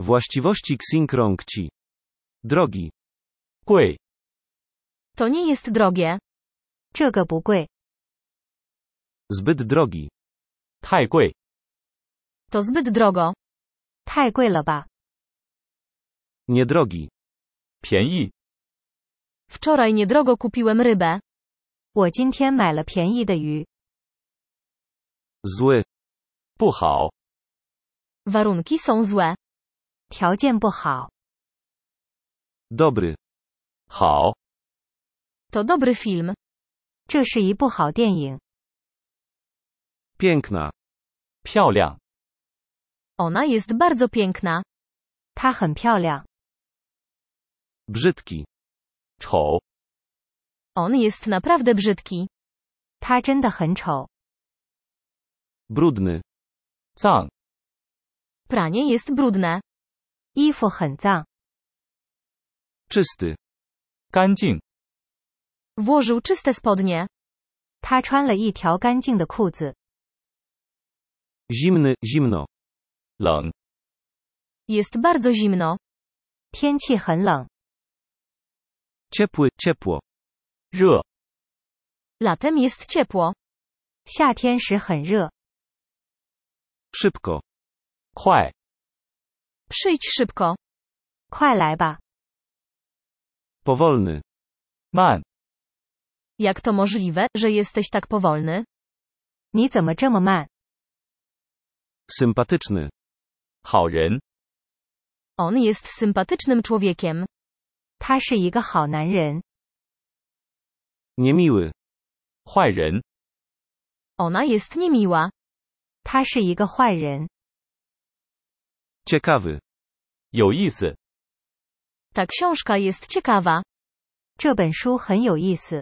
Właściwości Xinkrong-ci. Drogi. 贵， To nie jest drogie. 这个不贵， Zbyt drogi. 太贵， To zbyt drogo. 太贵了吧？ Niedrogi. 便宜， Wczoraj niedrogo kupiłem rybę. 我今天买了便宜的鱼。 Zły. 不好， Warunki są złe. 条件不好。 Dobry. 好， To dobry film. 这是一部好电影。 Piękna. 漂亮， Ona jest bardzo piękna. 它很漂亮。 Brzydki. 丑， On jest naprawdę brzydki. 它真的很丑。 Brudny. 脏， Pranie jest brudne. 衣服很脏。 Czysty. 干净， Włożył czyste spodnie. 他穿了一条干净的裤子。 Zimny, zimno. 冷， Jest bardzo zimno. 天气很冷。 Ciepły, ciepło. 热， Latem jest ciepło. 夏天时很热。 Szybko. 快， Przyjdź szybko. 快来吧。 Powolny. 慢， Jak to możliwe, że jesteś tak powolny? 你怎么这么慢？ Sympatyczny. 好人， On jest sympatycznym człowiekiem. 他是一个好男人。 Niemiły. 坏人， Ona jest niemiła. 他是一个坏人。 Ciekawy. 有意思， Ta książka jest ciekawa. 这本书很有意思。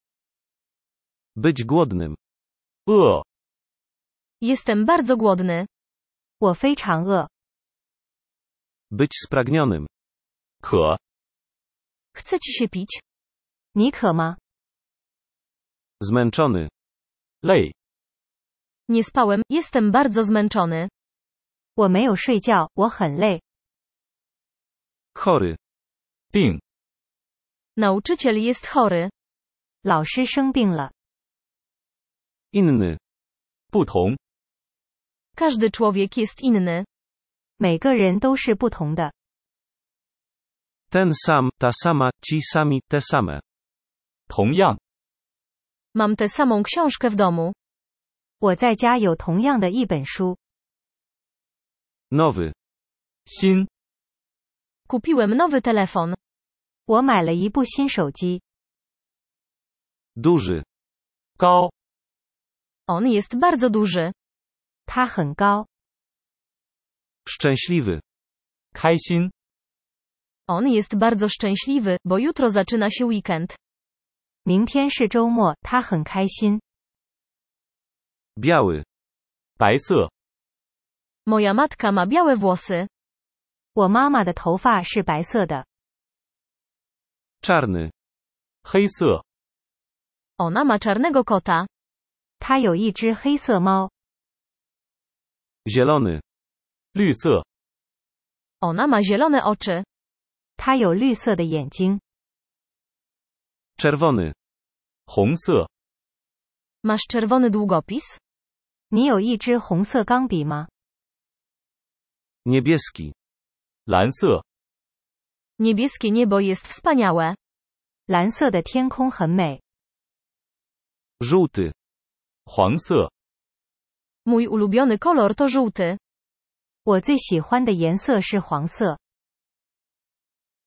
Być głodnym. 饿， Jestem bardzo głodny. 我非常饿。 Być spragnionym. 渴， Chce ci się pić? 你渴吗？ Zmęczony. 累， Nie spałem, jestem bardzo zmęczony. 我没有睡觉，我很累。 Chory. 病， Nauczyciel jest chory. 老师生病了。 Inny. 不同， Każdy człowiek jest inny. 每个人都是不同的。 Ten sam, ta sama, ci sami, te same. 同样， Mam tę samą książkę w domu. 我在家有同样的一本书。 Nowy. 新， Kupiłem nowy telefon. 我买了一部新手机。 Duży. 高， On jest bardzo duży. 它很高。 Szczęśliwy. 开心， On jest bardzo szczęśliwy, bo jutro zaczyna się weekend. 明天是周末，他很开心。 Biały. 白色， Moja matka ma białe włosy. 我妈妈的头发是白色的。 Czarny. 黑色， Ona ma czarnego kota. 她有一只黑色猫。 Zielony. 绿色， Ona ma zielone oczy. 她有绿色的眼睛。 Czerwony. 红色， Masz czerwony długopis? 你有一支红色钢笔吗？ Niebieski. 蓝色， Niebieskie niebo jest wspaniałe. 蓝色的天空很美。 Żółty. 黄色， Mój ulubiony kolor to żółty. 我最喜欢的颜色是黄色。